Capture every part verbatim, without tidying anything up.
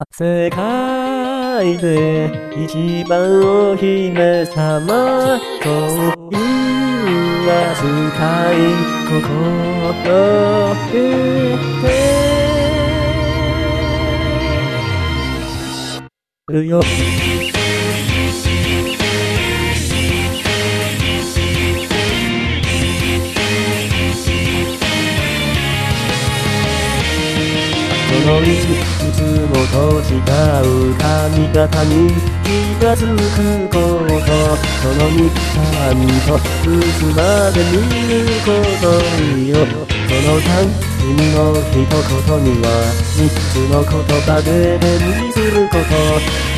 世界で一番お姫様というは深い心得てるよ。その道、いつもと違う髪型に気がつくこと、その道ちゃんと進まで見ることよ。その単純の一言には三つの言葉で返事すること。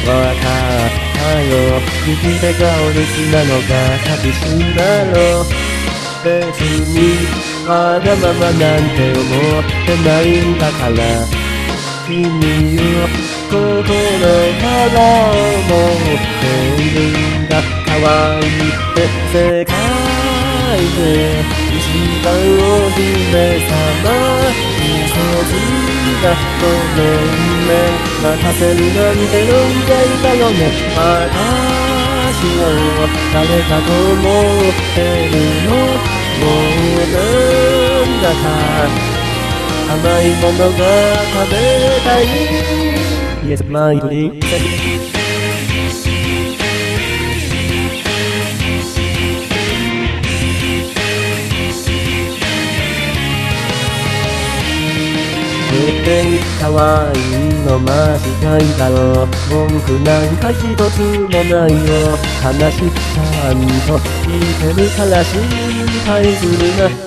わかったよ、右手がお留守なのが寂しいだろう。別にわがままなんて思ってないんだから、君を心から思っているんだ。可愛いって世界で一番お姫様、一つがごめんね、待たせるなんて飲んじゃいたよね。私を誰かと思ってるの、もうなんだか甘いものが食べたい。 Yes, my dream. 絶対可愛いの間違いだろう。文句なんか一つもないよ。話ちゃんと聞いてるから心配するなって。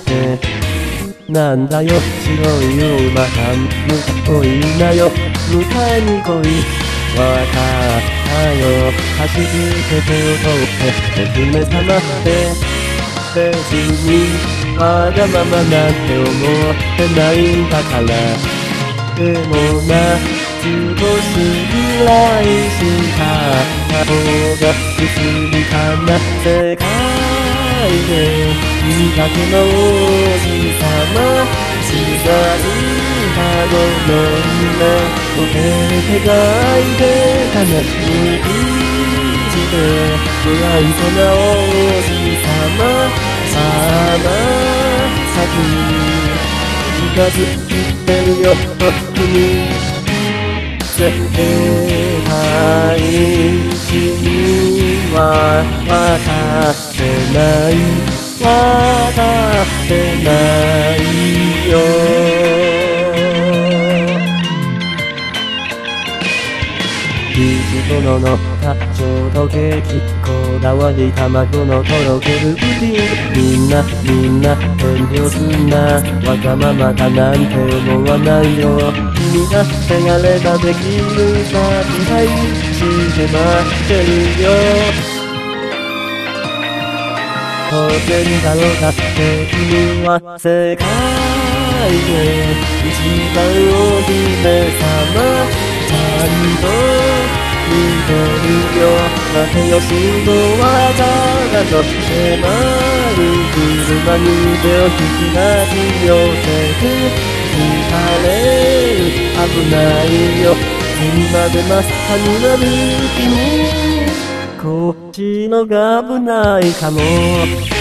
なんだよ白い馬さん、向かいなよ、迎えに来い。わかったよ、走りて手を取ってお姫様って。別にわがままなんて思ってないんだから。でもな、少しぐらいした方がいいかな。世界で見かけの王子様、小さいカゴのね、お手手がいてたね。無口で不愛想な王子様、さあまさき近づいてるよ君。世界君はわかってない、わかってないよ。生き物のタッチョ時計、こだわり卵のとろけるプディング。みんなみんな遠慮すんな、わがままだなんて思わないよ。君だってやればできるさ、期待して待ってるよ。当然だろうだって君は世界で一番お姫様、ちゃんと見てるよ。待てよ、信号はただと迫る車に腕を引き出し寄せて引かれる、危ないよ。次まで真っ赤になる君、こっちのが危ないかも。